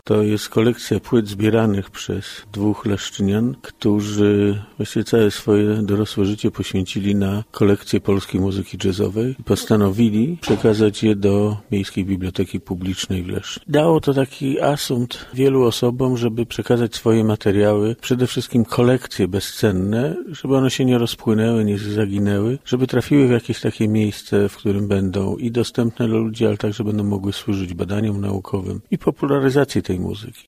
To jest kolekcja płyt zbieranych przez dwóch leszczynian, którzy właściwie całe swoje dorosłe życie poświęcili na kolekcję polskiej muzyki jazzowej. Postanowili przekazać je do Miejskiej Biblioteki Publicznej w Lesznie. Dało to taki asumpt wielu osobom, żeby przekazać swoje materiały, przede wszystkim kolekcje bezcenne, żeby one się nie rozpłynęły, nie zaginęły, żeby trafiły w jakieś takie miejsce, w którym będą i dostępne dla ludzi, ale także będą mogły służyć badaniom naukowym i popularyzacji tej muzyki.